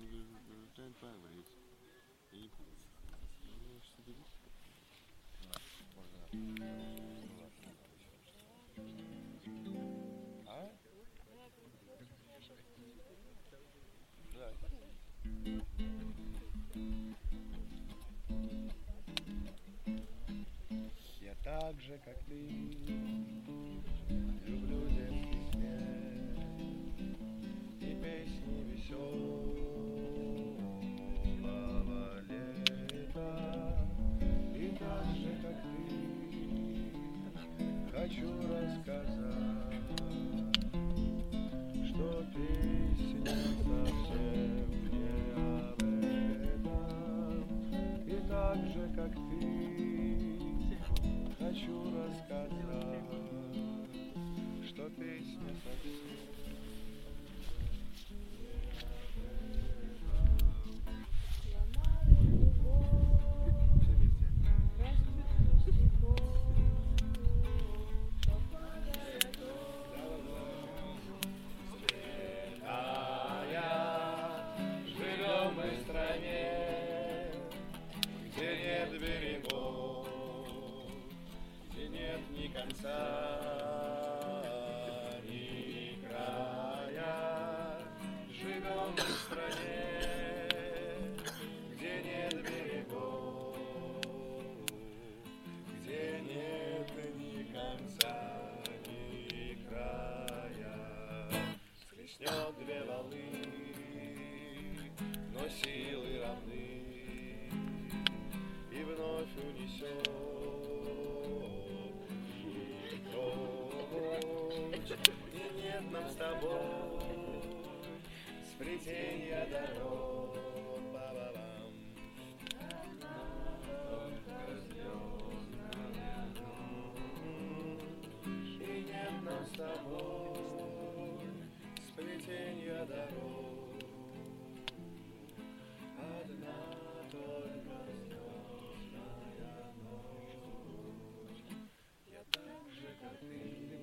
Я так же, как ты, люблю детский смех и песни веселого лета. И так же, как ты, хочу рассказать, что песня совсем не об этом. И так же, как ты, хочу рассказать, что песня совсем. Живем мы в стране, где нет берегов, где нет ни конца, ни края. Живем мы в стране, где нет берегов, где нет ни конца, ни края. Схлестнет две волны, но силы равны, и вновь унесет их прочь. И нет нам с тобой сплетенья дорог, ба-ба-бам. И нет нам с тобой сплетенья дорог, одна только звездная ночь. Я так же, как ты,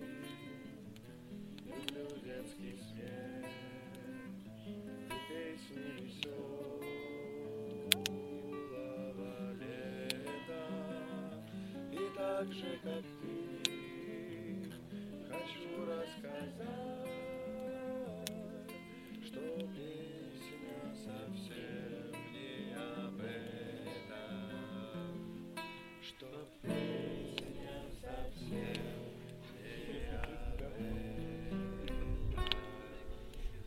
люблю детский смех и песни веселого лета. И так же, как ты, хочу рассказать, что песня совсем не об этом, что песня совсем не об этом.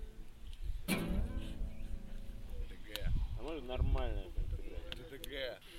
А может нормально это сыграть? ДТГ.